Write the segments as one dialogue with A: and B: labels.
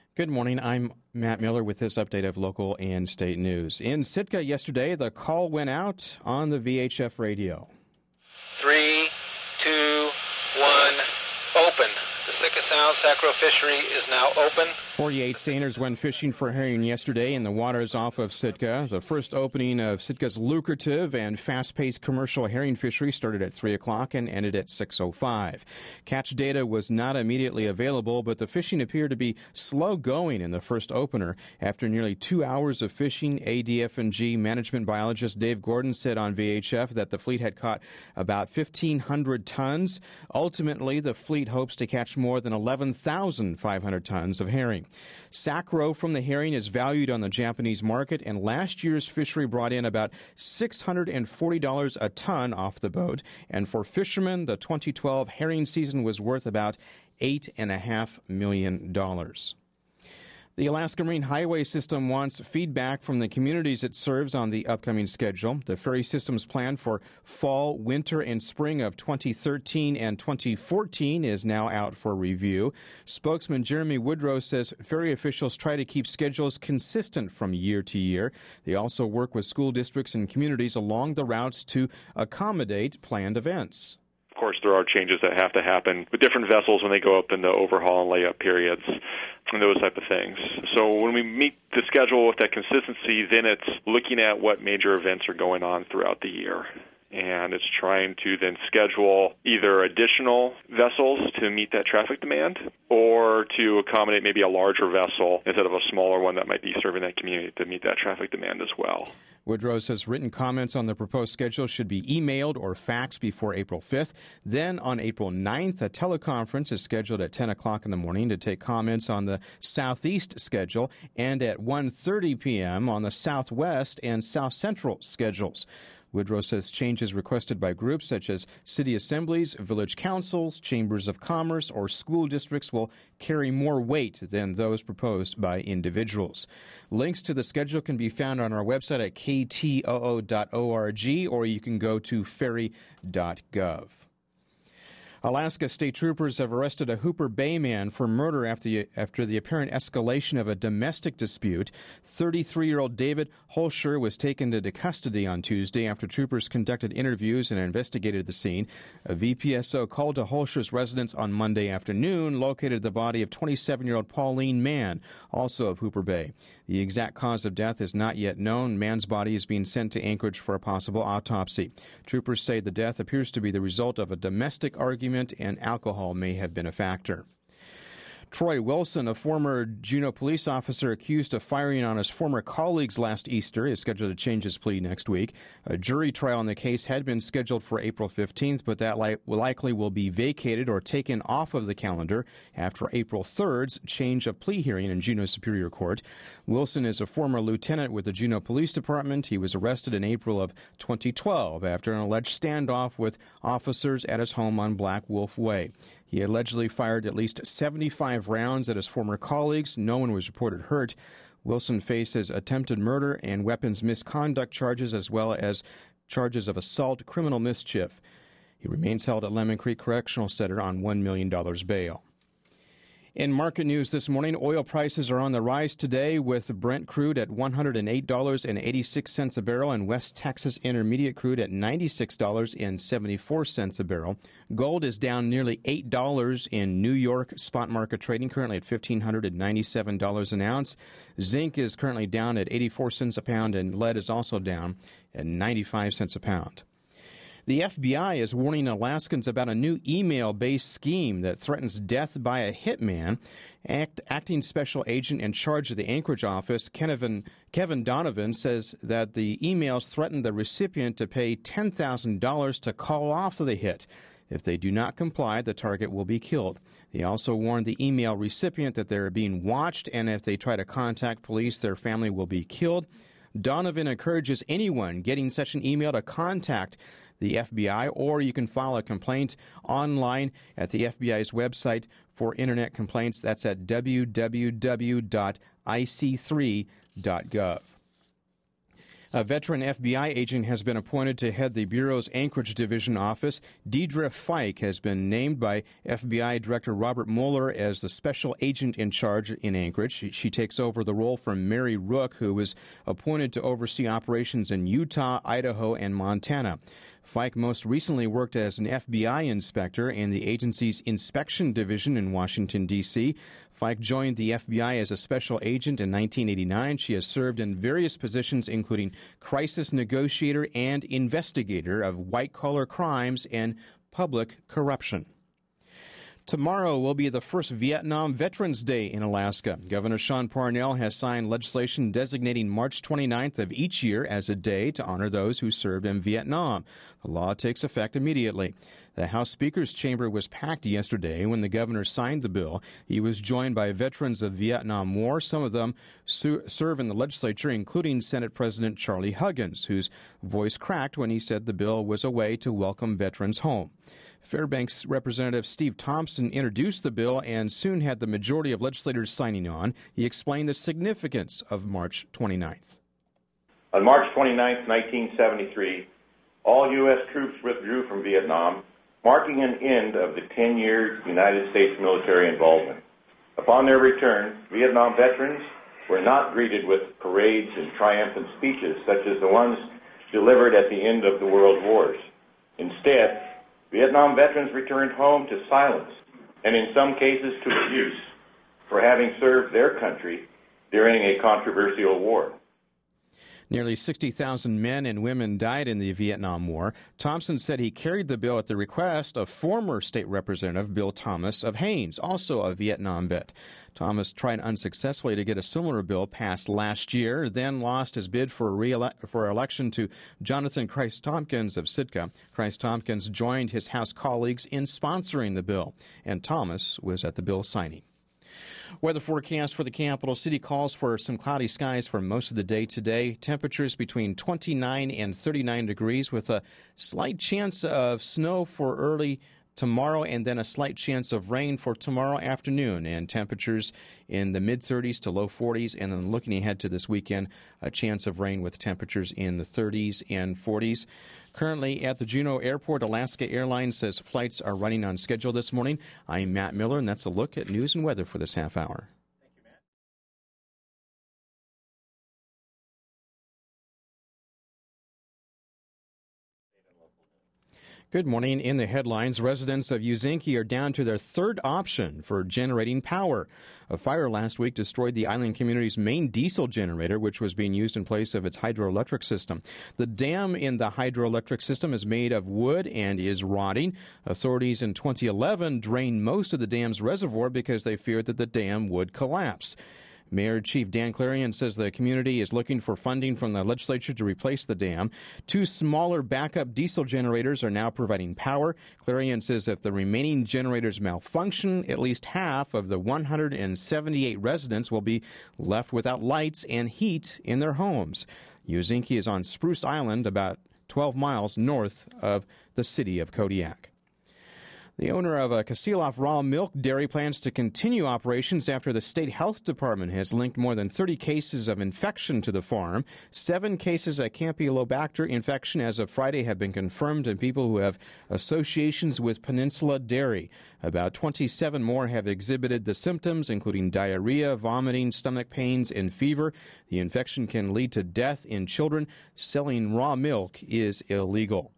A: Good morning. I'm Matt Miller with this update of local and state news. In Sitka yesterday, the call went out on the VHF radio.
B: 3, 2, 1, open. The Sitka Sound Sacro Fishery is now open.
A: 48 seiners went fishing for herring yesterday in the waters off of Sitka. The first opening of Sitka's lucrative and fast-paced commercial herring fishery started at 3 o'clock and ended at 6:05. Catch data was not immediately available, but the fishing appeared to be slow going in the first opener. After nearly 2 hours of fishing, ADF&G management biologist Dave Gordon said on VHF that the fleet had caught about 1,500 tons. Ultimately, the fleet hopes to catch more than 11,500 tons of herring. Sacro from the herring is valued on the Japanese market, and last year's fishery brought in about $640 a ton off the boat. And for fishermen, the 2012 herring season was worth about $8.5 million. The Alaska Marine Highway System wants feedback from the communities it serves on the upcoming schedule. The ferry system's plan for fall, winter, and spring of 2013 and 2014 is now out for review. Spokesman Jeremy Woodrow says ferry officials try to keep schedules consistent from year to year. They also work with school districts and communities along the routes to accommodate planned events.
C: Of course, there are changes that have to happen with different vessels when they go up in the overhaul and layup periods and those type of things. So when we meet the schedule with that consistency, then it's looking at what major events are going on throughout the year. And it's trying to then schedule either additional vessels to meet that traffic demand or to accommodate maybe a larger vessel instead of a smaller one that might be serving that community to meet that traffic demand as well.
A: Woodrow says written comments on the proposed schedule should be emailed or faxed before April 5th. Then on April 9th, a teleconference is scheduled at 10 o'clock in the morning to take comments on the southeast schedule and at 1:30 p.m. on the southwest and south central schedules. Woodrow says changes requested by groups such as city assemblies, village councils, chambers of commerce, or school districts will carry more weight than those proposed by individuals. Links to the schedule can be found on our website at ktoo.org, or you can go to ferry.gov. Alaska state troopers have arrested a Hooper Bay man for murder after the apparent escalation of a domestic dispute. 33-year-old David Holscher was taken into custody on Tuesday after troopers conducted interviews and investigated the scene. A VPSO called to Holscher's residence on Monday afternoon located the body of 27-year-old Pauline Mann, also of Hooper Bay. The exact cause of death is not yet known. Mann's body is being sent to Anchorage for a possible autopsy. Troopers say the death appears to be the result of a domestic argument, and alcohol may have been a factor. Troy Wilson, a former Juneau police officer accused of firing on his former colleagues last Easter, is scheduled to change his plea next week. A jury trial in the case had been scheduled for April 15th, but that likely will be vacated or taken off of the calendar after April 3rd's change of plea hearing in Juneau Superior Court. Wilson is a former lieutenant with the Juneau Police Department. He was arrested in April of 2012 after an alleged standoff with officers at his home on Black Wolf Way. He allegedly fired at least 75 rounds at his former colleagues. No one was reported hurt. Wilson faces attempted murder and weapons misconduct charges, as well as charges of assault, criminal mischief. He remains held at Lemon Creek Correctional Center on $1 million bail. In market news this morning, oil prices are on the rise today, with Brent crude at $108.86 a barrel and West Texas Intermediate crude at $96.74 a barrel. Gold is down nearly $8 in New York spot market trading, currently at $1,597 an ounce. Zinc is currently down at 84 cents a pound, and lead is also down at 95 cents a pound. The FBI is warning Alaskans about a new email-based scheme that threatens death by a hitman. Acting Special Agent in charge of the Anchorage office, Kevin Donovan, says that the emails threaten the recipient to pay $10,000 to call off the hit. If they do not comply, the target will be killed. They also warned the email recipient that they are being watched, and if they try to contact police, their family will be killed. Donovan encourages anyone getting such an email to contact the FBI, or you can file a complaint online at the FBI's website for Internet complaints. That's at www.ic3.gov. A veteran FBI agent has been appointed to head the Bureau's Anchorage Division office. Deidre Fike has been named by FBI Director Robert Mueller as the special agent in charge in Anchorage. She takes over the role from Mary Rook, who was appointed to oversee operations in Utah, Idaho, and Montana. Fike most recently worked as an FBI inspector in the agency's inspection division in Washington, D.C. Fike joined the FBI as a special agent in 1989. She has served in various positions, including crisis negotiator and investigator of white-collar crimes and public corruption. Tomorrow will be the first Vietnam Veterans Day in Alaska. Governor Sean Parnell has signed legislation designating March 29th of each year as a day to honor those who served in Vietnam. The law takes effect immediately. The House Speaker's chamber was packed yesterday when the governor signed the bill. He was joined by veterans of Vietnam War. Some of them serve in the legislature, including Senate President Charlie Huggins, whose voice cracked when he said the bill was a way to welcome veterans home. Fairbanks Representative Steve Thompson introduced the bill and soon had the majority of legislators signing on. He explained the significance of March 29th.
D: On March 29, 1973, all U.S. troops withdrew from Vietnam, marking an end of the 10-year United States military involvement. Upon their return, Vietnam veterans were not greeted with parades and triumphant speeches such as the ones delivered at the end of the world wars. Instead, Vietnam veterans returned home to silence and in some cases to abuse for having served their country during a controversial war.
A: Nearly 60,000 men and women died in the Vietnam War. Thompson said he carried the bill at the request of former state representative Bill Thomas of Haines, also a Vietnam vet. Thomas tried unsuccessfully to get a similar bill passed last year, then lost his bid for election to Jonathan Christ-Tompkins of Sitka. Christ-Tompkins joined his House colleagues in sponsoring the bill, and Thomas was at the bill signing. Weather forecast for the capital city calls for some cloudy skies for most of the day today. Temperatures between 29 and 39 degrees with a slight chance of snow for early tomorrow and then a slight chance of rain for tomorrow afternoon, and temperatures in the mid-30s to low 40s. And then looking ahead to this weekend, a chance of rain with temperatures in the 30s and 40s. Currently at the Juneau Airport, Alaska Airlines says flights are running on schedule this morning. I'm Matt Miller, and that's a look at news and weather for this half hour.
E: Thank you, Matt.
A: Good morning. In the headlines, residents of Uzinki are down to their third option for generating power. A fire last week destroyed the island community's main diesel generator, which was being used in place of its hydroelectric system. The dam in the hydroelectric system is made of wood and is rotting. Authorities in 2011 drained most of the dam's reservoir because they feared that the dam would collapse. Mayor Chief Dan Clarion says the community is looking for funding from the legislature to replace the dam. 2 smaller backup diesel generators are now providing power. Clarion says if the remaining generators malfunction, at least half of the 178 residents will be left without lights and heat in their homes. Uzinki is on Spruce Island, about 12 miles north of the city of Kodiak. The owner of a Kasilof raw milk dairy plans to continue operations after the state health department has linked more than 30 cases of infection to the farm. 7 cases of Campylobacter infection as of Friday have been confirmed in people who have associations with Peninsula Dairy. About 27 more have exhibited the symptoms, including diarrhea, vomiting, stomach pains, and fever. The infection can lead to death in children. Selling raw milk is illegal.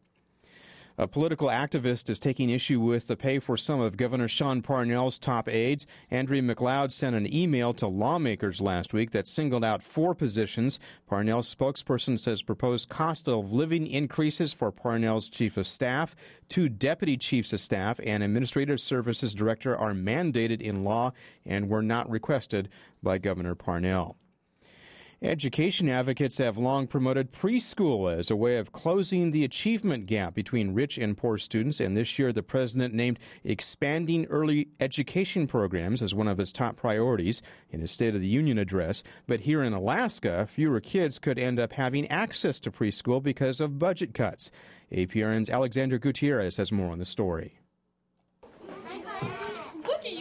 A: A political activist is taking issue with the pay for some of Governor Sean Parnell's top aides. Andrea McLeod sent an email to lawmakers last week that singled out 4 positions. Parnell's spokesperson says proposed cost of living increases for Parnell's chief of staff, 2 deputy chiefs of staff, and administrative services director are mandated in law and were not requested by Governor Parnell. Education advocates have long promoted preschool as a way of closing the achievement gap between rich and poor students, and this year the president named expanding early education programs as one of his top priorities in his State of the Union address. But here in Alaska, fewer kids could end up having access to preschool because of budget cuts. APRN's Alexander Gutierrez has more on the story.
F: Look at you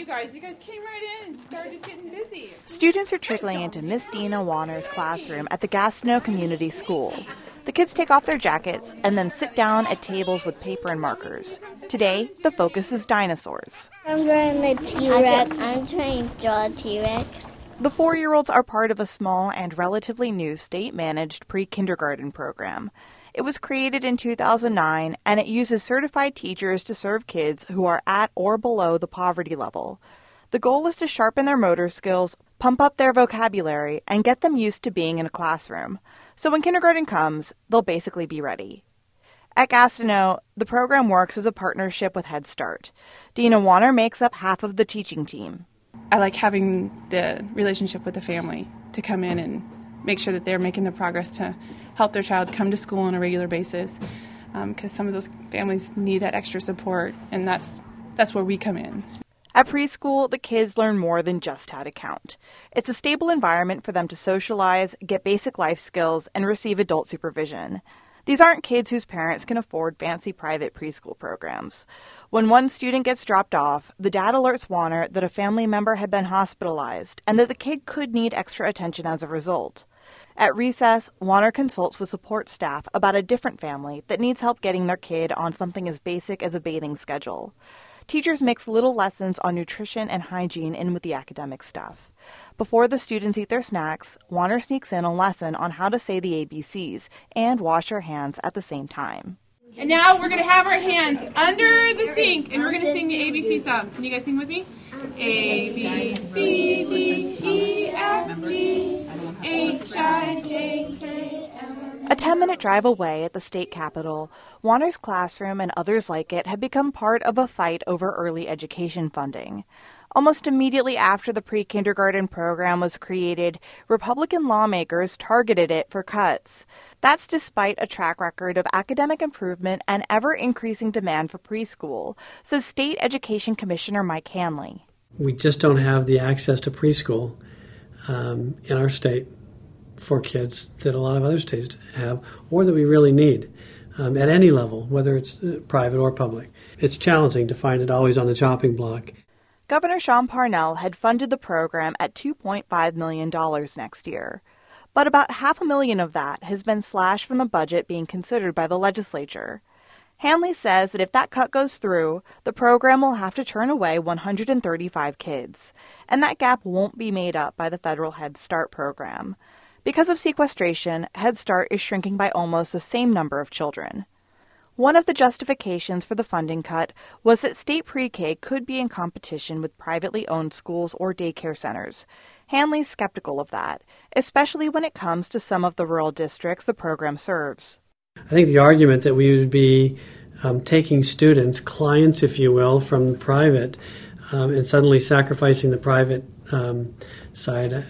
E: guys. You guys came right in and started getting busy.
F: Students are trickling into Miss Dina Warner's classroom at the Gastineau Community School. The kids take off their jackets and then sit down at tables with paper and markers. Today, the focus is dinosaurs.
G: I'm drawing a T-Rex. I'm trying to draw a T-Rex.
F: The 4-year-olds are part of a small and relatively new state-managed pre-kindergarten program. It was created in 2009, and it uses certified teachers to serve kids who are at or below the poverty level. The goal is to sharpen their motor skills, pump up their vocabulary, and get them used to being in a classroom. So when kindergarten comes, they'll basically be ready. At Gastineau, the program works as a partnership with Head Start. Dina Warner makes up half of the teaching team.
E: I like having the relationship with the family to come in and make sure that they're making the progress to help their child come to school on a regular basis, because some of those families need that extra support, and that's where we come in.
F: At preschool, the kids learn more than just how to count. It's a stable environment for them to socialize, get basic life skills, and receive adult supervision. These aren't kids whose parents can afford fancy private preschool programs. When one student gets dropped off, the dad alerts Warner that a family member had been hospitalized and that the kid could need extra attention as a result. At recess, Warner consults with support staff about a different family that needs help getting their kid on something as basic as a bathing schedule. Teachers mix little lessons on nutrition and hygiene in with the academic stuff. Before the students eat their snacks, Warner sneaks in a lesson on how to say the ABCs and wash her hands at the same time.
E: And now we're going to have our hands under the sink, and we're going to sing the ABC song. Can you guys sing with me? A, B, C, D, E, F, G, H, I, J, K, L.
F: A 10-minute drive away at the state capitol, Warner's classroom and others like it have become part of a fight over early education funding. Almost immediately after the pre-kindergarten program was created, Republican lawmakers targeted it for cuts. That's despite a track record of academic improvement and ever-increasing demand for preschool, says State Education Commissioner Mike Hanley.
H: We just don't have the access to preschool in our state for kids that a lot of other states have, or that we really need at any level, whether it's private or public. It's challenging to find it always on the chopping block.
F: Governor Sean Parnell had funded the program at $2.5 million next year. But about $500,000 of that has been slashed from the budget being considered by the legislature. Hanley says that if that cut goes through, the program will have to turn away 135 kids, and that gap won't be made up by the federal Head Start program. Because of sequestration, Head Start is shrinking by almost the same number of children. One of the justifications for the funding cut was that state pre-K could be in competition with privately owned schools or daycare centers. Hanley's skeptical of that, especially when it comes to some of the rural districts the program serves.
H: I think the argument that we would be taking students, clients, if you will, from private and suddenly sacrificing the private side,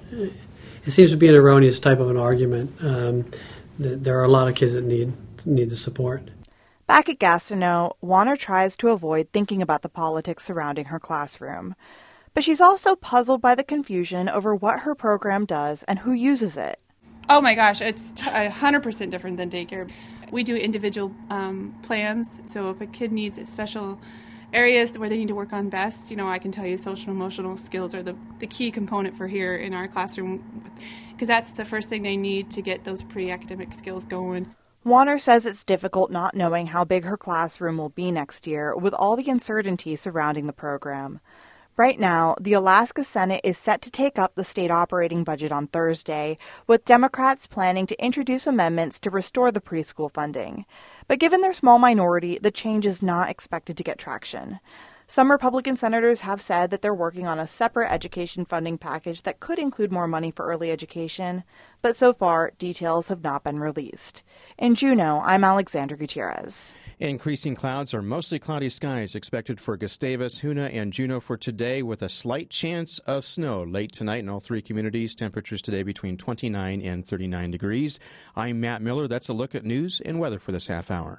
H: it seems to be an erroneous type of an argument. There are a lot of kids that need the support.
F: Back at Gastineau, Warner tries to avoid thinking about the politics surrounding her classroom. But she's also puzzled by the confusion over what her program does and who uses it.
E: Oh my gosh, it's 100% different than daycare. We do individual plans, so if a kid needs special areas where they need to work on best, I can tell you social and emotional skills are the key component for here in our classroom, because that's the first thing they need to get those pre-academic skills going.
F: Warner says it's difficult not knowing how big her classroom will be next year with all the uncertainty surrounding the program. Right now, the Alaska Senate is set to take up the state operating budget on Thursday, with Democrats planning to introduce amendments to restore the preschool funding. But given their small minority, the change is not expected to get traction. Some Republican senators have said that they're working on a separate education funding package that could include more money for early education, but so far, details have not been released. In Juneau, I'm Alexandra Gutierrez.
A: Increasing clouds or mostly cloudy skies expected for Gustavus, Hoonah, and Juneau for today, with a slight chance of snow late tonight in all three communities. Temperatures today between 29 and 39 degrees. I'm Matt Miller. That's a look at news and weather for this half hour.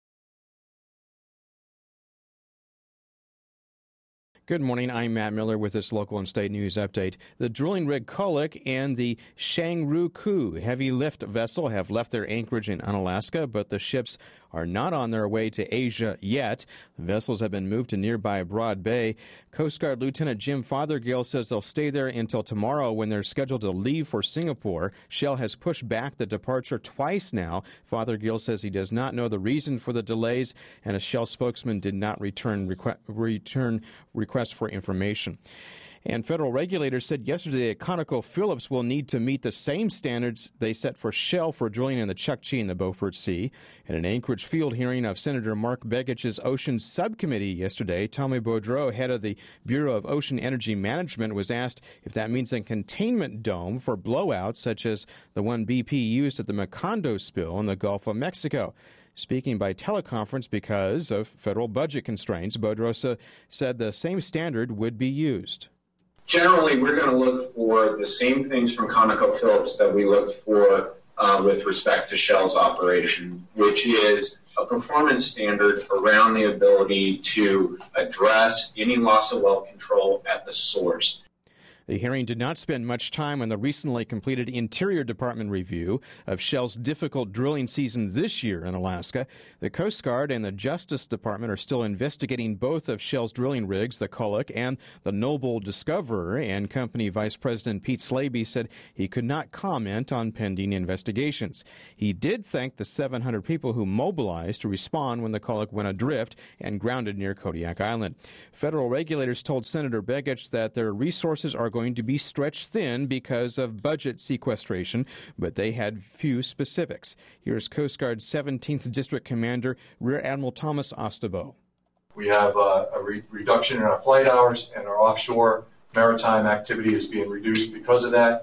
A: Good morning. I'm Matt Miller with this local and state news update. The drilling rig Kulik and the Shangru-Ku heavy lift vessel have left their anchorage in Unalaska, but the ships are not on their way to Asia yet. The vessels have been moved to nearby Broad Bay. Coast Guard Lieutenant Jim Fothergill says they'll stay there until tomorrow when they're scheduled to leave for Singapore. Shell has pushed back the departure twice now. Fothergill says he does not know the reason for the delays, and a Shell spokesman did not return requests for information. And federal regulators said yesterday that ConocoPhillips will need to meet the same standards they set for Shell for drilling in the Chukchi and the Beaufort Sea. In an Anchorage field hearing of Senator Mark Begich's Ocean Subcommittee yesterday, Tommy Boudreau, head of the Bureau of Ocean Energy Management, was asked if that means a containment dome for blowouts such as the one BP used at the Macondo spill in the Gulf of Mexico. Speaking by teleconference because of federal budget constraints, Boudreau said the same standard would be used.
I: Generally, we're going to look for the same things from ConocoPhillips that we looked for with respect to Shell's operation, which is a performance standard around the ability to address any loss of well control at the source.
A: The hearing did not spend much time on the recently completed Interior Department review of Shell's difficult drilling season this year in Alaska. The Coast Guard and the Justice Department are still investigating both of Shell's drilling rigs, the Kulloch and the Noble Discoverer, and company Vice President Pete Slaby said he could not comment on pending investigations. He did thank the 700 people who mobilized to respond when the Kulloch went adrift and grounded near Kodiak Island. Federal regulators told Senator Begich that their resources are going to be stretched thin because of budget sequestration, but they had few specifics. Here's Coast Guard 17th District Commander Rear Admiral Thomas Ostabo.
J: We have a reduction in our flight hours, and our offshore maritime activity is being reduced because of that.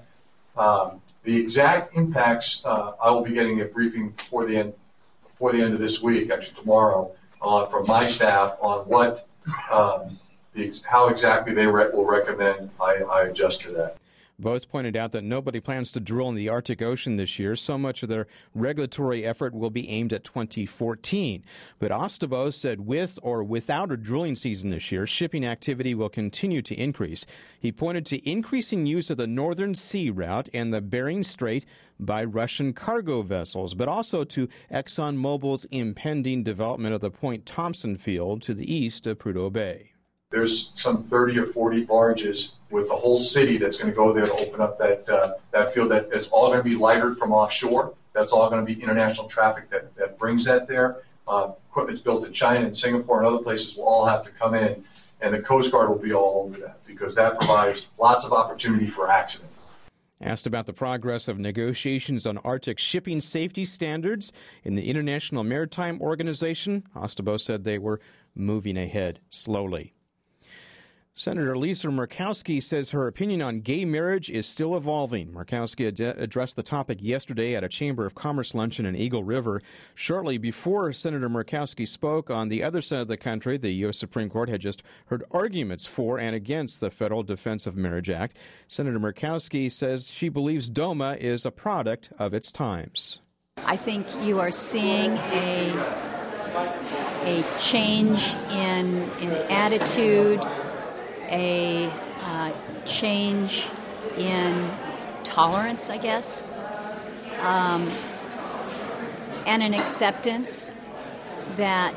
J: The exact impacts, I will be getting a briefing before the end of this week, actually tomorrow, from my staff on what how exactly they will recommend I adjust to that.
A: Both pointed out that nobody plans to drill in the Arctic Ocean this year. So much of their regulatory effort will be aimed at 2014. But Ostabo said with or without a drilling season this year, shipping activity will continue to increase. He pointed to increasing use of the Northern Sea Route and the Bering Strait by Russian cargo vessels, but also to ExxonMobil's impending development of the Point Thompson field to the east of Prudhoe Bay.
J: There's some 30 or 40 barges with a whole city that's going to go there to open up that field. That's all going to be lightered from offshore. That's all going to be international traffic that brings that there. Equipment's built in China and Singapore and other places will all have to come in, and the Coast Guard will be all over that because that provides lots of opportunity for accident.
A: Asked about the progress of negotiations on Arctic shipping safety standards in the International Maritime Organization, Ostabo said they were moving ahead slowly. Senator Lisa Murkowski says her opinion on gay marriage is still evolving. Murkowski addressed the topic yesterday at a Chamber of Commerce luncheon in Eagle River. Shortly before Senator Murkowski spoke, on the other side of the country, the U.S. Supreme Court had just heard arguments for and against the Federal Defense of Marriage Act. Senator Murkowski says she believes DOMA is a product of its times.
K: I think you are seeing a change in attitude, a change in tolerance, I guess, and an acceptance that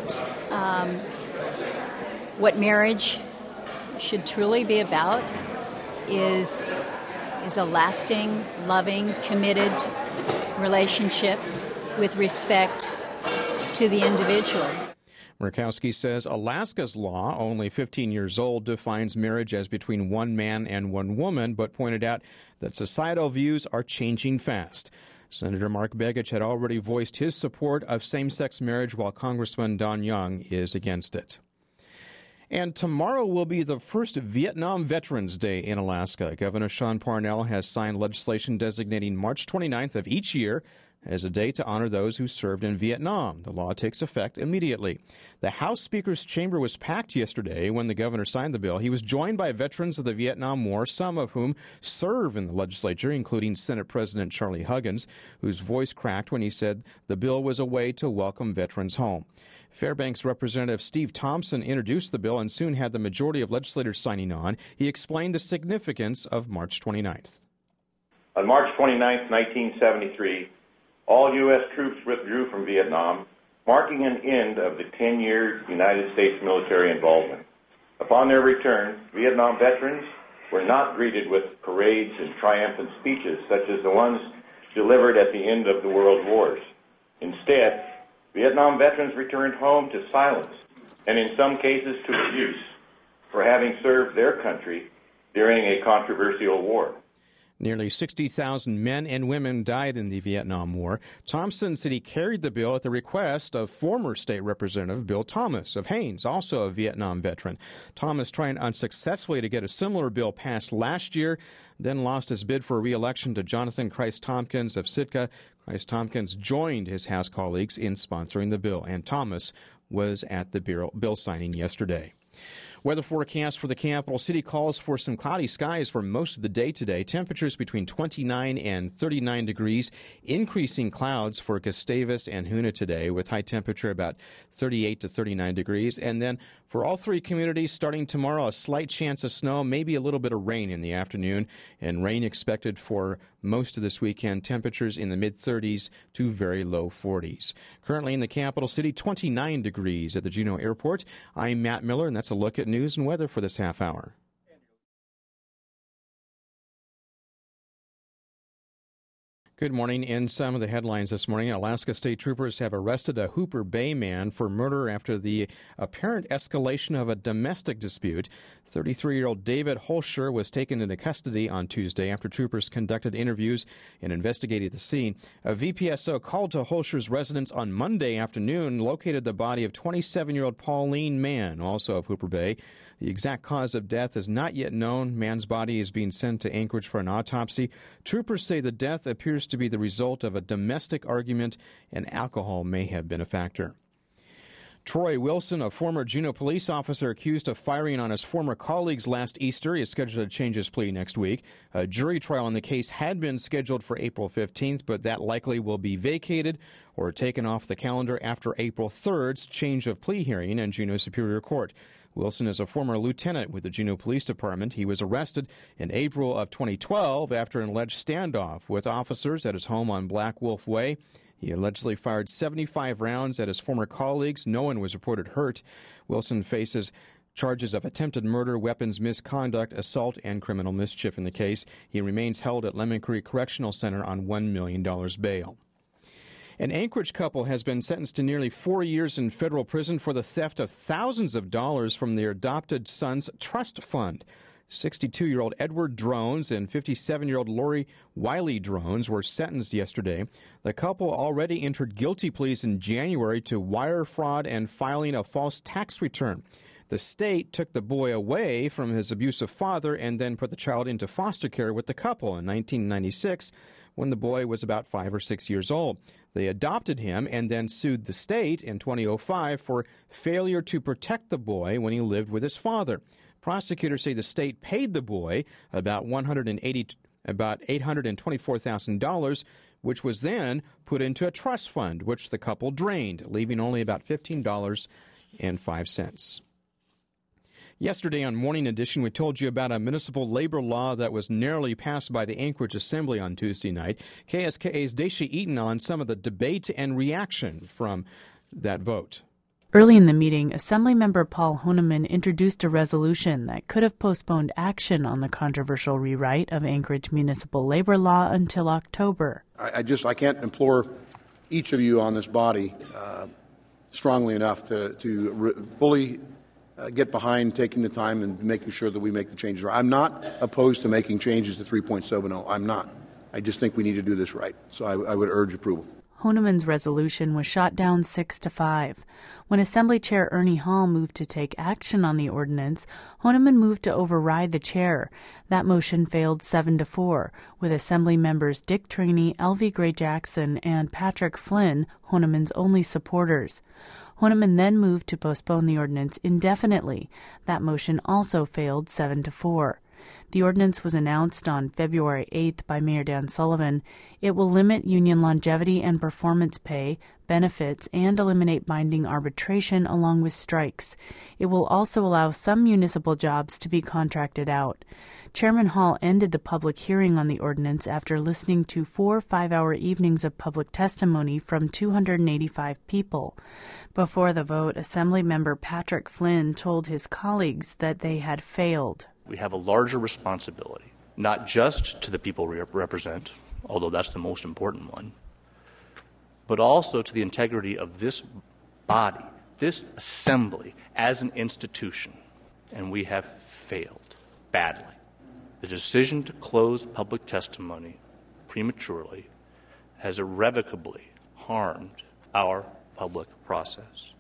K: what marriage should truly be about is a lasting, loving, committed relationship with respect to the individual.
A: Murkowski says Alaska's law, only 15 years old, defines marriage as between one man and one woman, but pointed out that societal views are changing fast. Senator Mark Begich had already voiced his support of same-sex marriage, while Congressman Don Young is against it. And tomorrow will be the first Vietnam Veterans Day in Alaska. Governor Sean Parnell has signed legislation designating March 29th of each year as a day to honor those who served in Vietnam. The law takes effect immediately. The House Speaker's chamber was packed yesterday when the governor signed the bill. He was joined by veterans of the Vietnam War, some of whom serve in the legislature, including Senate President Charlie Huggins, whose voice cracked when he said the bill was a way to welcome veterans home. Fairbanks Representative Steve Thompson introduced the bill and soon had the majority of legislators signing on. He explained the significance of March 29th.
D: On March 29, 1973, all U.S. troops withdrew from Vietnam, marking an end of the 10-year United States military involvement. Upon their return, Vietnam veterans were not greeted with parades and triumphant speeches such as the ones delivered at the end of the world wars. Instead, Vietnam veterans returned home to silence and in some cases to abuse for having served their country during a controversial war.
A: Nearly 60,000 men and women died in the Vietnam War. Thompson said he carried the bill at the request of former state representative Bill Thomas of Haines, also a Vietnam veteran. Thomas tried unsuccessfully to get a similar bill passed last year, then lost his bid for re-election to Jonathan Christ Tompkins of Sitka. Christ Tompkins joined his House colleagues in sponsoring the bill, and Thomas was at the bill signing yesterday. Weather forecast for the capital city calls for some cloudy skies for most of the day today. Temperatures between 29 and 39 degrees. Increasing clouds for Gustavus and Hoonah today with high temperature about 38 to 39 degrees. And then for all three communities starting tomorrow, a slight chance of snow, maybe a little bit of rain in the afternoon, and rain expected for most of this weekend. Temperatures in the mid-30s to very low 40s. Currently in the capital city, 29 degrees at the Juneau Airport. I'm Matt Miller, and that's a look at news and weather for this half hour. Good morning. In some of the headlines this morning, Alaska State Troopers have arrested a Hooper Bay man for murder after the apparent escalation of a domestic dispute. 33-year-old David Holscher was taken into custody on Tuesday after troopers conducted interviews and investigated the scene. A VPSO called to Holscher's residence on Monday afternoon, located the body of 27-year-old Pauline Mann, also of Hooper Bay. The exact cause of death is not yet known. Mann's body is being sent to Anchorage for an autopsy. Troopers say the death appears to be the result of a domestic argument, and alcohol may have been a factor. Troy Wilson, a former Juneau police officer accused of firing on his former colleagues last Easter, is scheduled to change his plea next week. A jury trial on the case had been scheduled for April 15th, but that likely will be vacated or taken off the calendar after April 3rd's change of plea hearing in Juneau Superior Court. Wilson is a former lieutenant with the Juneau Police Department. He was arrested in April of 2012 after an alleged standoff with officers at his home on Black Wolf Way. He allegedly fired 75 rounds at his former colleagues. No one was reported hurt. Wilson faces charges of attempted murder, weapons misconduct, assault, and criminal mischief in the case. He remains held at Lemon Creek Correctional Center on $1 million bail. An Anchorage couple has been sentenced to nearly 4 years in federal prison for the theft of thousands of dollars from their adopted son's trust fund. 62-year-old Edward Drones and 57-year-old Lori Wiley Drones were sentenced yesterday. The couple already entered guilty pleas in January to wire fraud and filing a false tax return. The state took the boy away from his abusive father and then put the child into foster care with the couple in 1996 when the boy was about 5 or 6 years old. They adopted him and then sued the state in 2005 for failure to protect the boy when he lived with his father. Prosecutors say the state paid the boy about $824,000, which was then put into a trust fund, which the couple drained, leaving only about $15.05. Yesterday on Morning Edition, we told you about a municipal labor law that was narrowly passed by the Anchorage Assembly on Tuesday night. KSKA's Daisha Eaton on some of the debate and reaction from that vote.
L: Early in the meeting, Assemblymember Paul Honeman introduced a resolution that could have postponed action on the controversial rewrite of Anchorage municipal labor law until October.
M: I can't implore each of you on this body strongly enough to fully get behind taking the time and making sure that we make the changes. I'm not opposed to making changes to 3.70. I'm not. I just think we need to do this right. So I would urge approval.
L: Honeman's resolution was shot down 6-5. When Assembly Chair Ernie Hall moved to take action on the ordinance, Honeman moved to override the chair. That motion failed 7-4, with Assembly members Dick Traney, Elvie Gray Jackson, and Patrick Flynn, Honeman's only supporters. Honeman then moved to postpone the ordinance indefinitely. That motion also failed 7-4. The ordinance was announced on February 8th by Mayor Dan Sullivan. It will limit union longevity and performance pay, benefits, and eliminate binding arbitration along with strikes. It will also allow some municipal jobs to be contracted out. Chairman Hall ended the public hearing on the ordinance after listening to 4 5-hour evenings of public testimony from 285 people. Before the vote, Assemblymember Patrick Flynn told his colleagues that they had failed.
N: We have a larger responsibility, not just to the people we represent, although that's the most important one, but also to the integrity of this body, this assembly, as an institution. And we have failed badly. The decision to close public testimony prematurely has irrevocably harmed our public process.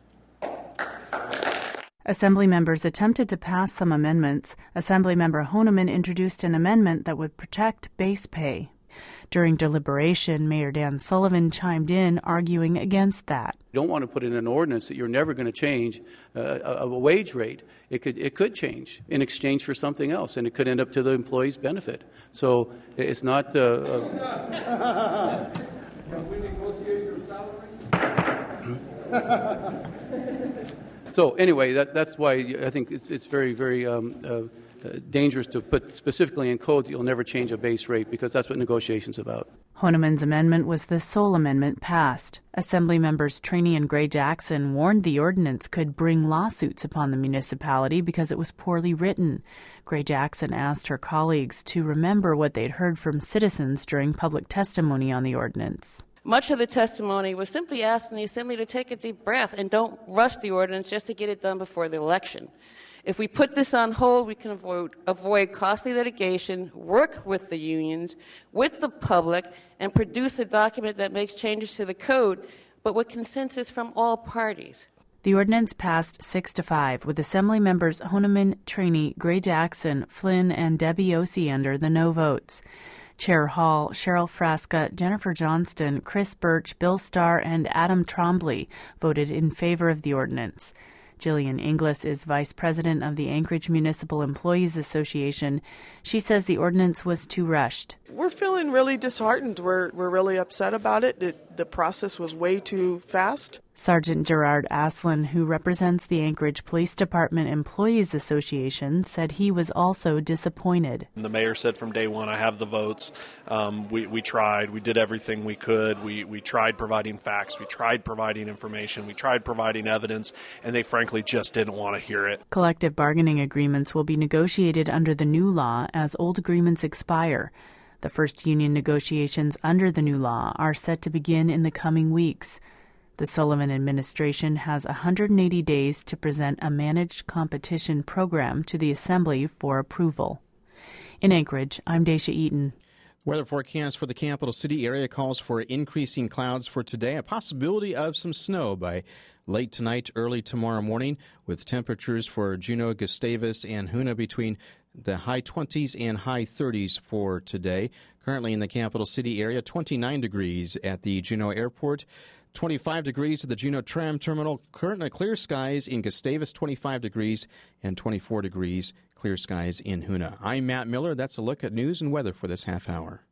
L: Assembly members attempted to pass some amendments. Assemblymember Honeman introduced an amendment that would protect base pay. During deliberation, Mayor Dan Sullivan chimed in, arguing against that.
O: You don't want to put in an ordinance that you're never going to change a wage rate. It could change in exchange for something else, and it could end up to the employee's benefit. So it's not. Can we negotiate your salary? So anyway, that's why I think it's very, very dangerous to put specifically in code that you'll never change a base rate, because that's what negotiation's about.
L: Honeman's amendment was the sole amendment passed. Assembly members Trainee and Gray Jackson warned the ordinance could bring lawsuits upon the municipality because it was poorly written. Gray Jackson asked her colleagues to remember what they'd heard from citizens during public testimony on the ordinance.
P: Much of the testimony was simply asking the Assembly to take a deep breath and don't rush the ordinance just to get it done before the election. If we put this on hold, we can avoid costly litigation, work with the unions, with the public, and produce a document that makes changes to the code, but with consensus from all parties.
L: The ordinance passed 6-5, with Assembly members Honeman, Trainee, Gray Jackson, Flynn, and Debbie Osiander the no votes. Chair Hall, Cheryl Frasca, Jennifer Johnston, Chris Birch, Bill Starr, and Adam Trombley voted in favor of the ordinance. Jillian Inglis is vice president of the Anchorage Municipal Employees Association. She says the ordinance was too rushed.
Q: We're feeling really disheartened. We're really upset about it. The process was way too fast.
L: Sergeant Gerard Aslan, who represents the Anchorage Police Department Employees Association, said he was also disappointed.
R: The mayor said from day one, I have the votes. We tried. We did everything we could. We tried providing facts. We tried providing information. We tried providing evidence, and they frankly just didn't want to hear it.
L: Collective bargaining agreements will be negotiated under the new law as old agreements expire. The first union negotiations under the new law are set to begin in the coming weeks. The Sullivan administration has 180 days to present a managed competition program to the Assembly for approval. In Anchorage, I'm Daisha Eaton.
A: Weather forecast for the capital city area calls for increasing clouds for today, a possibility of some snow by late tonight, early tomorrow morning, with temperatures for Juneau, Gustavus, and Hoonah between the high 20s and high 30s for today. Currently in the capital city area, 29 degrees at the Juneau Airport, 25 degrees at the Juneau Tram Terminal. Currently clear skies in Gustavus, 25 degrees, and 24 degrees clear skies in Hoonah. I'm Matt Miller. That's a look at news and weather for this half hour.